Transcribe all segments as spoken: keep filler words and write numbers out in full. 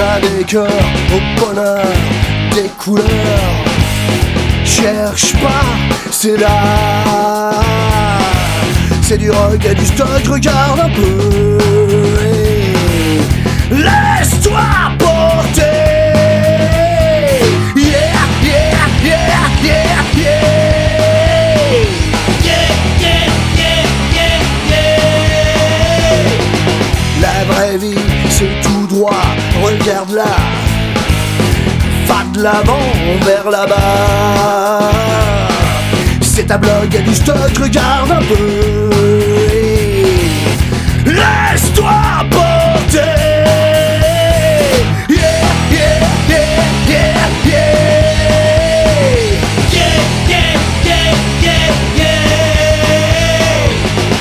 pas des cœurs au bonheur des couleurs. Cherche pas, c'est là. C'est du rock et du stock, regarde un peu et laisse-toi porter. Yeah, yeah, yeah, yeah, yeah. Yeah, yeah, yeah, yeah, yeah. La vraie vie, c'est tout droit, regarde là. Va de l'avant, vers là-bas. C'est ta blog, y'a du stock, regarde un peu et laisse-toi porter. Yeah, yeah, yeah, yeah, yeah. Yeah, yeah, yeah, yeah, yeah.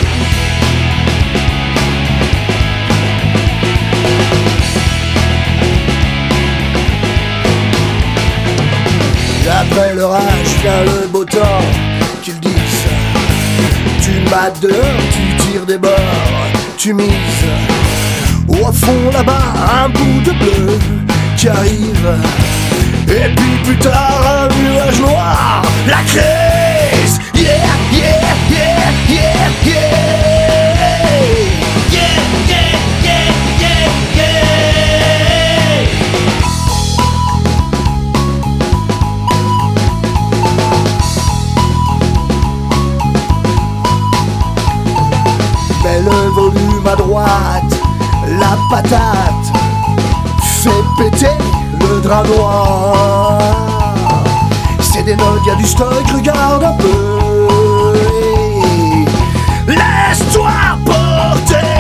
Après l'orage vient le beau temps, qu'ils disent. Tu mates dehors, tu tires des bords, tu mises. Au fond là-bas, un bout de bleu qui arrive. Et puis plus tard, un nuage noir, la crise. Yeah, yeah, yeah, yeah, yeah. Yeah, yeah, yeah, yeah, yeah. Mets le volume à droite, la patate fait péter le drap noir. C'est des notes, y'a du stock, regarde un peu et laisse-toi porter.